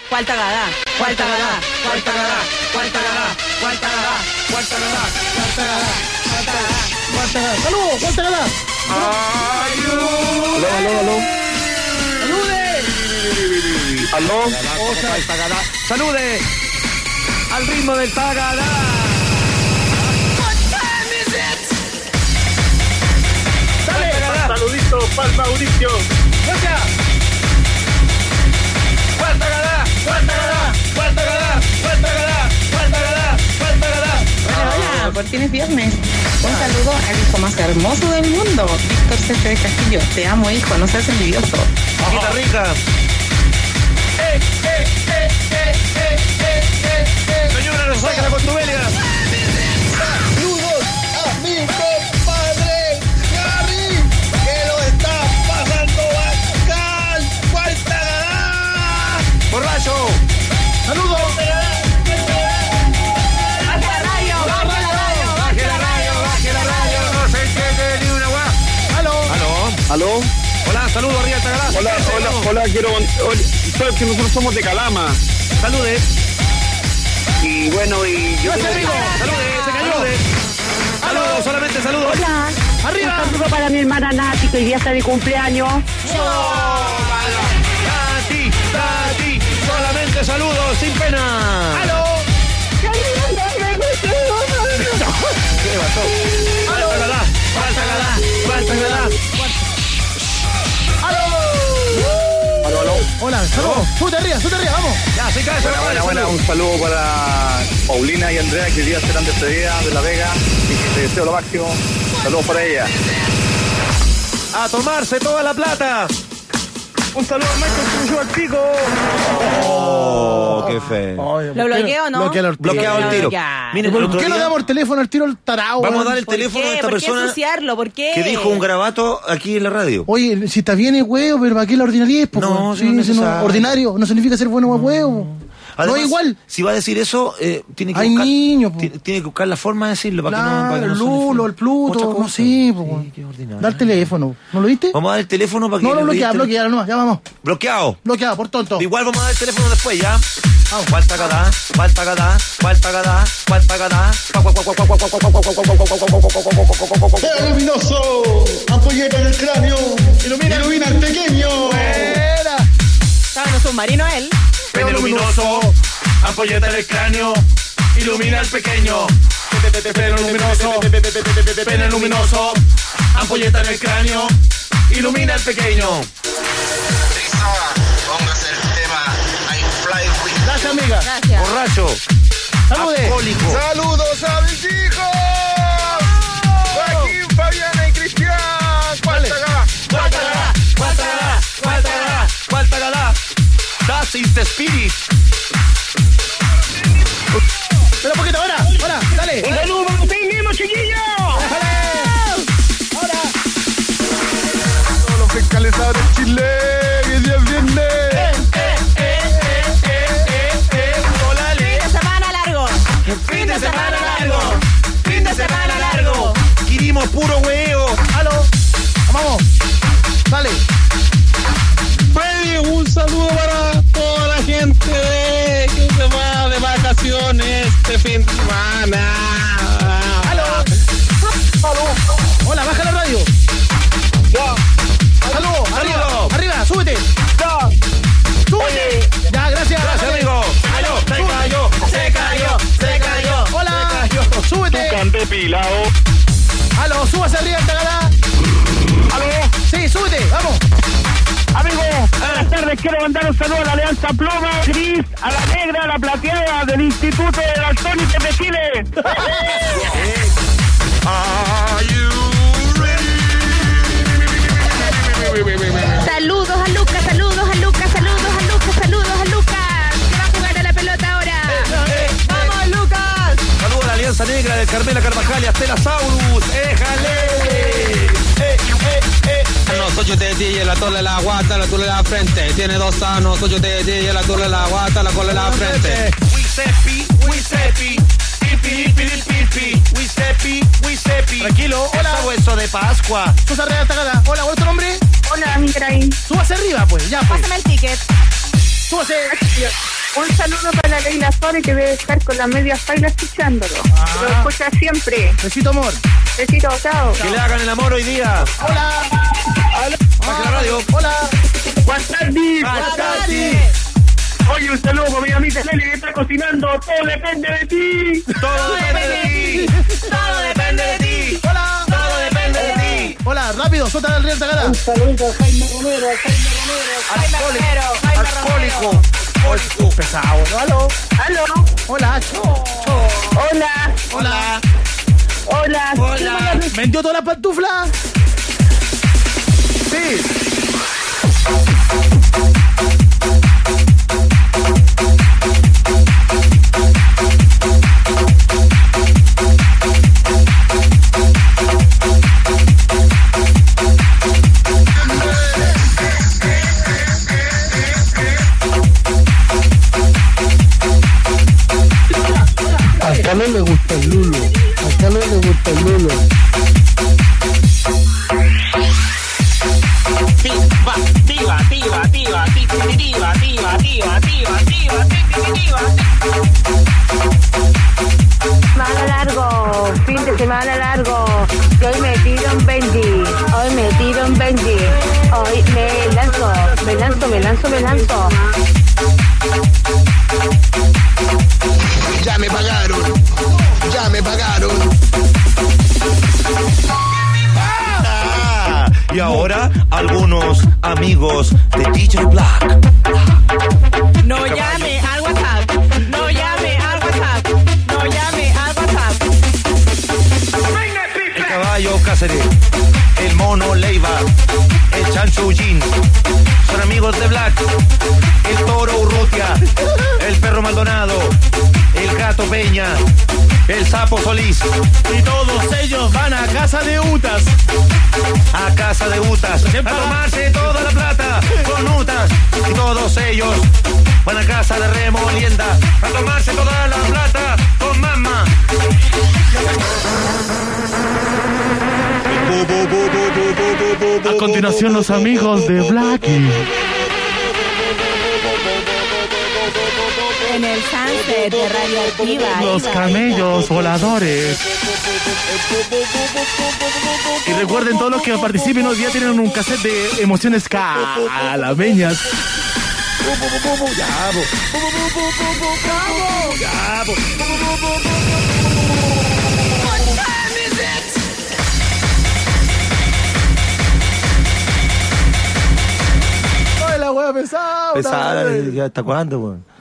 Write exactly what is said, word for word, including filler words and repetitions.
Cuarta gada, cuarta gada, cuarta gada, cuarta gada, cuarta gada, cuarta gada, cuarta gada, cuarta gada, cuarta gada. ¡Saludos! ¡Cuarta gada! Aló, aló, aló. ¡Salude! Aló. Cuarta gada. ¡Salude! Al ritmo del Tagada. ¡Dale! Saludito para Mauricio. ¡Gracias! ¡Cuarta gada! ¡Cuarta gada! ¡Cuarta gada! ¡Cuarta gada! ¡Cuarta gada! ¡Cuarta gada! Hola, hola, por fin es viernes. Un saludo al hijo más hermoso del mundo, Víctor César de Castillo. Te amo, hijo, no seas envidioso. ¡Quita rica! ¡Eh, eh, eh, eh, eh, eh, eh, eh! Señora, nos saca la contubelia. Saludos a mi compadre Gary, que lo está pasando bacán. ¡Cuarta gada! ¡Borracho! ¡Saludos! ¡Baje la radio! ¡Baje la radio! ¡Baje la radio! ¡Baje la radio! ¡No se entiende ni una guá! ¡Aló! ¡Aló! Aló. Hola, saludos arriba del Tagada. Hola, hola, hola, quiero... Hola, sabes que nosotros somos de Calama. Salude. Y bueno, y yo... ¡Gracias, amigo! ¡Salude! ¡Se cayó! ¡Saludos! ¡Solamente saludos! Hola. ¡Arriba! Un saludo para mi hermana Nati, que hoy día está de cumpleaños. ¡Tati! ¡Tati! ¡Solamente saludos! ¡Sin pena! ¡Aló! ¿Qué pasó? ¡Aló! ¡Cuarta gada! ¡Cuarta gada! ¡Cuarta gada! Aló, aló. Hola, saludos. Súbete arriba, súbete arriba, vamos. Ya, se cae, se Buena, cae. buena, buena. Un saludo para Paulina y Andrea, que hoy día serán despedidas de La Vega. Y que te deseo lo máximo. Saludos para ella. A tomarse toda la plata. Un saludo a Michael que me lleva al pico. Oh, qué feo. ¿Lo bloqueo o no? Bloquealo al tiro. Bloqueado el tiro. Ya. Miren, ¿Por el otro qué no día damos el teléfono al tiro al tarao? vamos a weón? dar el ¿Por teléfono qué? de esta ¿Por qué persona ensuciarlo? ¿Por qué? que dijo un garabato aquí en la radio. Oye, si está bien es huevo, pero ¿para qué la ordinariedad? Po, No, weón? si no es si necesario. ordinario no significa ser bueno o huevo. Además, no es igual. Si va a decir eso, eh, tiene que Hay buscar, niños, po. tiene, tiene que buscar la forma de decirlo para Claro, que no, para que no el suene Lulo, feo. el Pluto, Otra no cosa. sé, po, Sí, weón. qué ordinario. Da el teléfono. ¿No lo viste? Vamos a dar el teléfono para que No lo le bloquea, diste- bloquea, no, ya vamos. Bloqueado. Bloqueado, por tonto. Igual vamos a dar el teléfono después, ¿ya? Vamos. Cuarta gada, cuarta gada, cuarta gada, cuarta gada. Sea luminoso, ampolleta en el cráneo, ilumina, ilumina al pequeño. Era. Estaba en un submarino él. Pene luminoso, ampolleta en el cráneo, ilumina al pequeño. Pene luminoso, pene luminoso, ampolleta en el cráneo, ilumina al pequeño. Póngase el tema I Fly With. Gracias, amiga. Gracias. Borracho, Salude. alcohólico. Saludos a mis hijos. Joaquín, Fabiana y Cristian. Cuarta gada. Cuarta gada, cuarta gada, cuarta gada, cuarta gada. That is the spirit. Espera un poquito, ahora, ahora, dale. Un saludo para ustedes mismos, chiquillos. Ahora. Todos los fiscales abren Chile. Y día viernes. Fin de semana largo. Fin de semana largo. Fin de semana largo. Querimos puro huevo. Aló. Vamos. Dale. Freddy, un saludo para toda la gente de, que se va de vacaciones este fin de semana. Aló. Aló. Hola, baja la radio. Saludos. Arriba. Arriba, súbete. Súbete. Ya, gracias. Gracias, Dale. amigo. Se cayó, se cayó, Se cayó, se cayó. Hola. Súbete. depilado. Aló, súbase arriba, Tagada. Aló, Sí, súbete. Vamos. amigo, buenas tardes. Quiero mandar un saludo a la Alianza Pluma, Gris, a la Negra, a la Plateada del Instituto de Daltónicos de Chile. Are you Saludos a Lucas, saludos a Lucas, saludos a Lucas, saludos a Lucas. Que va a jugar a la pelota ahora. ¡Vamos, Lucas! Saludos a la Alianza Negra de Carmela Carvajal y Astela Saurus. ¡Éjale! ¡Eh, eh, eh! Sanos, ocho de ti y la torre de la guata, la torre de la frente. Tiene dos sanos, ocho de ti y la torre de la guata, la cola de la frente. We sepi, we sepi. Pipi, pipi, pipi. We sepi, we sepi. Tranquilo, hola. Esa hueso de Pascua. Súbase arriba, Tagada. Hola, ¿cuál es tu nombre? Hola, mi Craig. Súbase arriba, pues. Ya, pues. Pásame el ticket. Súbase. Un saludo para Leila Suárez, que debe estar con la media faila escuchándolo. Ah. Lo escucha siempre. Besito, amor. Besito, chao. Que le hagan el amor hoy día. Hola. Baja la radio. Hola. Guastandi, Guastandi. Oye, un saludo para mi amiga Nelly que está cocinando. Todo depende de ti. Todo depende de ti. Todo depende de ti. Hola. Todo depende de ti. Hola, rápido, suelta el Real Tagara. Un saludo a Jaime Romero, a Jaime Romero. Alcohólico. Alcohólico. Oh, pesado. Aló. Aló. Hola. Hola. Hola. Hola. Hola. ¿Vendió toda la pantufla? Sí. A Carlos le gusta el lulo. A Carlos le gusta el lulo. Diva, diva, diva, diva, diva, diva, diva, diva, diva, diva, diva. Semana largo, fin de semana largo. Que hoy me tiro un Benji. Hoy me tiro un Benji. Hoy me lanzo, me lanzo, me lanzo, me lanzo. Ya me pagaron. Ya me pagaron. Ah, y ahora algunos amigos de D J Black. No llame al WhatsApp. No llame al WhatsApp. No llame al WhatsApp. El caballo Cáceres, el mono Leiva, el chancho Ullín, son amigos de Black, el toro Urrutia, el perro Maldonado, el gato Peña, el sapo Solís. Y todos ellos van a casa de Utas. A casa de Utas, a tomarse toda la plata con Utas. Y todos ellos van a casa de Remolienda, a tomarse toda la plata con Mamá. A continuación, los amigos de Blackie. En el sunset de Radioactiva. Los iba, camellos iba. voladores. Y recuerden, todos los que participen hoy día tienen un cassette de emociones calameñas. Ya, bo. Ya, bo. Ay, la wea pesada. Pesada, ¿hasta cuándo, weón?